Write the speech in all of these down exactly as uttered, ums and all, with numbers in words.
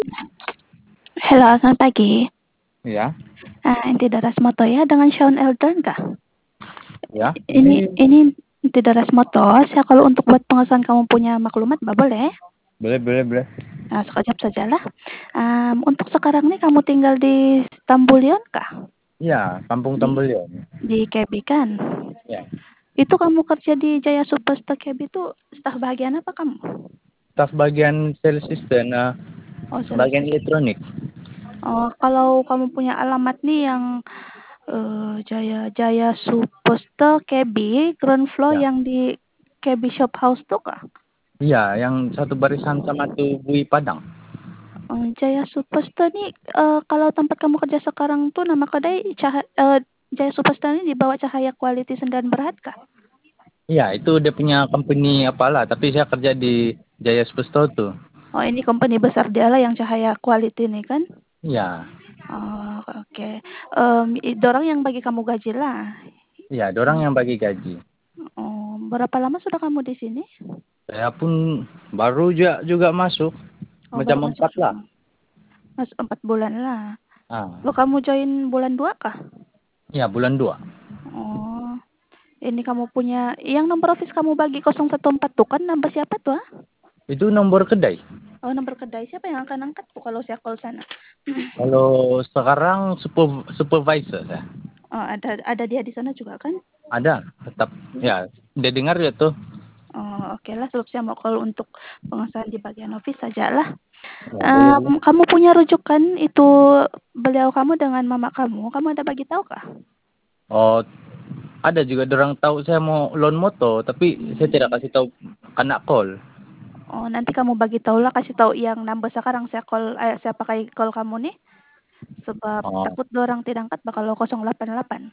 Halo, selamat pagi. Ya, Ah, Inti Daras Moto ya dengan Shawn Eldon kah? ya. Ini Ini ini Inti Daras Moto. Saya kalau untuk buat pengesahan kamu punya maklumat, bah boleh? boleh, boleh, boleh. Nah, sekejap sajalah. Um, untuk sekarang nih kamu tinggal di Tambulion kah? Ya, Kampung Di Tambelion. di K B kan? Ya, Itu kamu kerja di Jaya Superstar K B itu staf bagian apa kamu? staf bagian sales system, nah, Oh, sales bagian system. elektronik. Oh, kalau kamu punya alamat nih yang uh, Jaya Jaya Superstar K B ground floor Ya, yang di K B Shop House tuh kah? iya, yang satu barisan sama tuh Bui Padang. Oh, Jaya Superstar nih uh, kalau tempat kamu kerja sekarang tuh nama kedai Cah- uh, Jaya Superstar ini di bawah Cahaya Quality Sendirian Berat kah? Iya, itu dia punya company apalah, tapi saya kerja di Jaya Spusto tuh. Oh, ini company besar dia lah yang Cahaya Quality nih kan? Iya, Oh, oke. Okay. Um, dorang yang bagi kamu gaji lah. iya, dorang yang bagi gaji. Oh, berapa lama sudah kamu di sini? Saya pun baru juga juga masuk, Oh, macam baru masuk empat lah. juga. Mas empat bulan lah. Ah, Lo kamu join bulan dua kah? iya, bulan dua. Oh, ini kamu punya yang nomor office kamu bagi nol satu empat tuh kan nomor siapa tuh? Ah? Itu nomor kedai. Oh, nomor kedai siapa yang akan angkat tuh kalau saya call sana? Kalau sekarang super- supervisor saya. Oh, ada ada dia di sana juga kan? Ada, tetap. Ya, dia dengar ya tuh. Oh, oke okay lah. Sebab saya mau call untuk pengesahan di bagian office saja lah. Ya, boleh, boleh. Um, kamu punya rujukan itu beliau kamu dengan mama kamu. Kamu ada bagi tahu kah? Oh, ada juga orang tahu saya mau loan moto, tapi saya tidak Hmm. kasih tahu kena call. Oh, nanti kamu bagi tahu lah, kasih tahu yang number sekarang saya call, eh, saya pakai call kamu nih. Sebab Oh, takut dorang tidak angkat bakal nol delapan delapan.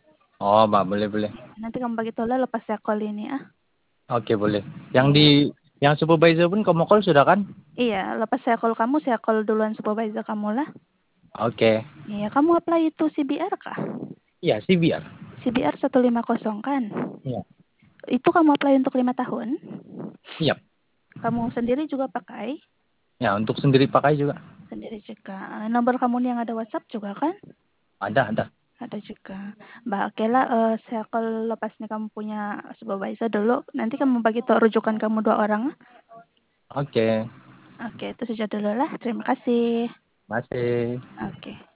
oh, Mbak, boleh, boleh. Nanti kamu bagi tahu lah lepas saya call ini ah. Oke, boleh. Yang di Iya. yang supervisor pun kamu call sudah kan? Iya, lepas saya call kamu, saya call duluan supervisor kamu lah. Oke. Iya, kamu apply itu C B R kah? Iya, sih biar. C B R seratus lima puluh kan? Iya. Itu kamu apply untuk lima tahun? Iya. Kamu sendiri juga pakai? Ya, untuk sendiri pakai juga. Sendiri juga. Eh, Nomor kamu nih yang ada WhatsApp juga kan? Ada, ada. Ada juga. Mbak, oke lah, eh, saya kalau lepas nih kamu punya supervisor dulu, nanti kamu bagi tahu rujukan kamu dua orang. Oke. Oke, itu saja dulu lah. Terima kasih. Masih. Oke.